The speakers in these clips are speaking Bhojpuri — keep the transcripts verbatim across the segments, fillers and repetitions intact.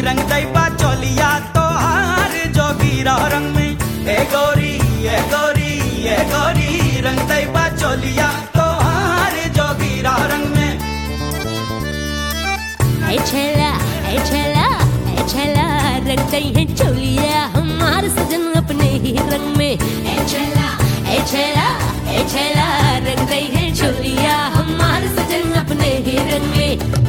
रंग दैबा चोलिया तोहार जोगीरा रंग में। ए गोरी ए गोरी ए गोरी रंग दैबा चोलिया तोहार जोगीरा रंग में। ऐ छेला ऐ छेला ऐ छेला रंग दई है चोलिया हमार सजन अपने ही रंग में। ऐ छेला ऐ छेला ऐ छेला रंग दई है चोलिया हमार सजन अपने ही रंग में।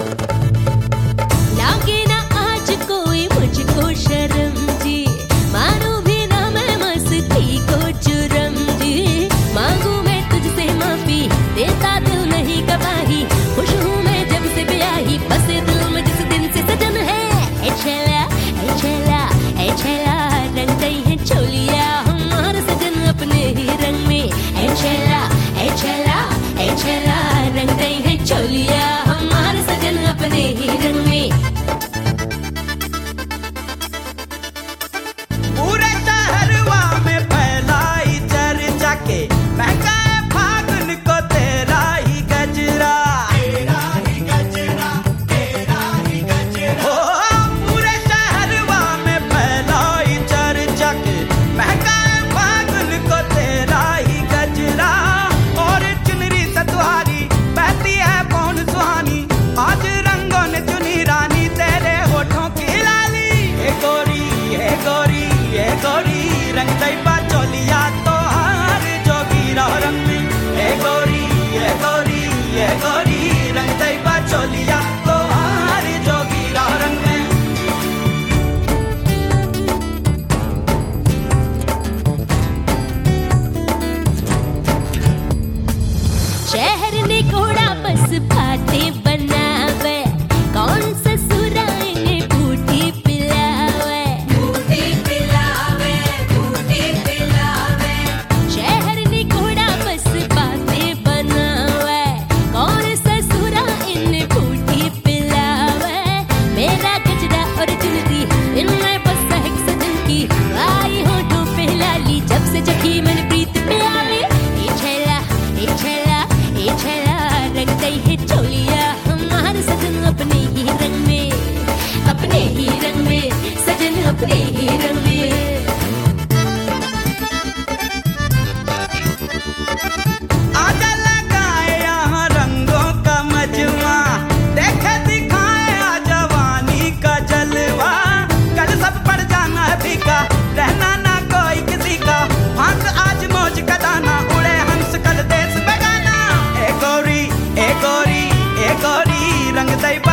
लागे ना आज कोई मुझको शर्म जी, मानो भी ना मैं मस्ती को चुरम जी। मांगू मैं तुझसे माफी देता दिल नहीं गवाही, खुश हूँ मैं जब से ब्याही बसे दिल में जिस दिन से सजन है। ऐ छेला ऐ छेला ऐ छेला रंग दई है चोलिया हमार सजन अपने ही रंग में। ऐ छेला ऐ छेला ऐ छेला रंग दई है चोलिया हमार सजन अपने ही रंग में। पूरे शहरवा में फैलाई चर्चा के महका फागुन को तेरा ही गजरा, तेरा ही गजरा, तेरा ही गजरा। ओ पूरे शहरवा में फैलाई चर्चा के महका फागुन को तेरा ही गजरा। और चुनरी से तुम्हारी बहती है कौन सुहानी, आज रंगों ने चुनी रानी तेरे होठों की लाली। ए गोरी ए गोरी ए गोरी रंग दैबा चोलिया तोहार जोगीरा रंग में। ए गोरी ए गोरी ए गोरी रंग दैबा चोलिया तोहार जोगीरा रंग में। शहर ने घोड़ा बस बातें बनावे, कौन ससुराल ने बूटी पिलावे, बूटी पिलावे बूटी पिलावे। शहर ने घोड़ा बस बातें बनावे, कौन ससुराल ने बूटी पिलावे। मेरा गजरा और चुनरी इनमें बस है सजन की, आई होठों पे लाली जब से चखी मैंने प्रीत प्याली। ए छेला ए छेला ए छेला रंग दई है चोलिया हमार सजन अपने ही रंग में, अपने ही रंग में सजन अपने ही रंग में। आजा लगाए यहाँ रंगों का मजमा, देखे दिखाए आज जवानी का जलवा। कल सब पड़ जाना है फीका, रहना ना कोई किसी का, फांक आज मौज का दाना, उड़े हंस कल देश बेगाना। ए गोरी ए गोरी ए गोरी रंग दैबा